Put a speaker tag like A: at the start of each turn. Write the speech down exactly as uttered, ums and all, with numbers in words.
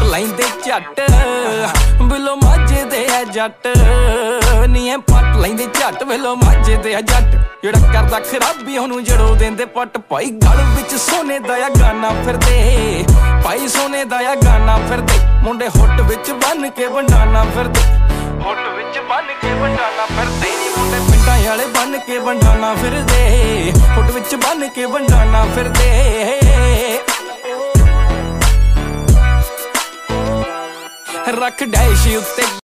A: ਲੈਂਦੇ ਝੱਟ ਬਿਲੋ ਮਾਝੇ ਦੇ ਆ ਜੱਟ ਨੀ ਐ ਪੱਟ ਲੈਂਦੇ ਝੱਟ ਬਿਲੋ ਮਾਝੇ ਦੇ ਆ ਜੱਟ ਜਿਹੜਾ ਕਰਦਾ ਖਰਾਬੀ ਉਹਨੂੰ ਜੜੋ ਦਿੰਦੇ ਪੱਟ ਭਾਈ ਗਲ ਵਿੱਚ ਸੋਨੇ ਦਾ ਆ ਗਾਨਾ ਫਿਰਦੇ ਭਾਈ ਸੋਨੇ ਦਾ ਆ ਗਾਨਾ ਫਿਰਦੇ ਮੁੰਡੇ ਹੁੱਟ ਵਿੱਚ ਬੰਨ ਕੇ ਵੰਡਾਨਾ ਫਿਰਦੇ ਹੁੱਟ ਵਿੱਚ ਬੰਨ ਕੇ ਵੰਡਾਨਾ ਫਿਰਦੇ ਨੀ ਮੁੰਡੇ ਪਿੰਡਾਂ ਵਾਲੇ ਬੰਨ ਕੇ ਵੰਡਾਨਾ ਫਿਰਦੇ ਹੁੱਟ ਵਿੱਚ ਬੰਨ ਕੇ ਵੰਡਾਨਾ ਫਿਰਦੇ ਰੱਖ ਡੈਸ਼ ਉੱਤੇ